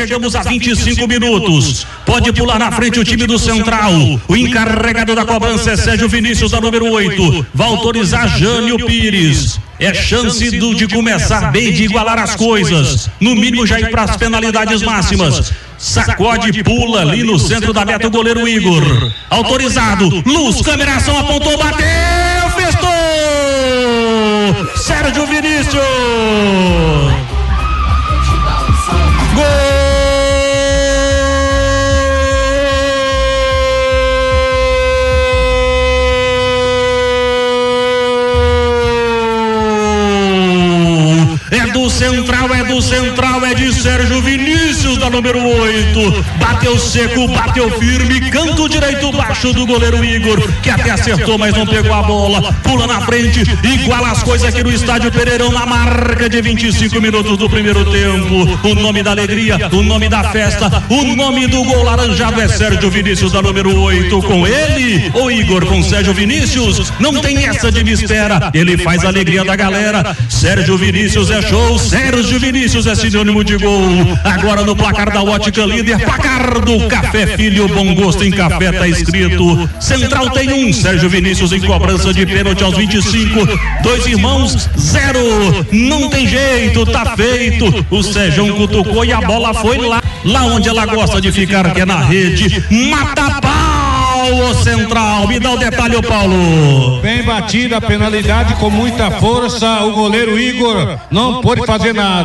chegamos a 25 minutos. Pode pular na frente o time do Central. O encarregado da cobrança é Sérgio Vinícius, da número 8. Vai autorizar Jânio Pires. É chance de começar bem, de igualar as coisas. No mínimo já ir para as penalidades máximas. Sacode, pula ali no centro da meta o goleiro Igor. Autorizado. Luz, câmera, ação, apontou, bateu, festou! Sérgio Vinícius. Gol! É de Sérgio Vinícius, da número 8. Bateu seco, bateu firme, canto direito baixo do goleiro Igor, que até acertou, mas não pegou a bola. Pula na frente, iguala as coisas aqui no estádio Pereirão, na marca de 25 minutos do primeiro tempo. O nome da alegria, o nome da festa, o nome do gol laranjado é Sérgio Vinícius, da número 8. Com ele, o Igor com Sérgio Vinícius, não tem essa de me espera, ele faz a alegria da galera. Sérgio Vinícius é show, Sérgio Vinícius é sinônimo de gol. Agora no placar da Ótica Líder, placar do Café Filho, bom gosto em café, tá escrito. Central tem 1, Sérgio Vinícius em cobrança de pênalti aos 25. Dois irmãos, 0. Não tem jeito, tá feito. O Sérgio cutucou e a bola foi lá onde ela gosta de ficar, que é na rede. Mata pau, o Central. Me dá o detalhe, ô Paulo. Bem batida a penalidade, com muita força. O goleiro Igor não pôde fazer nada.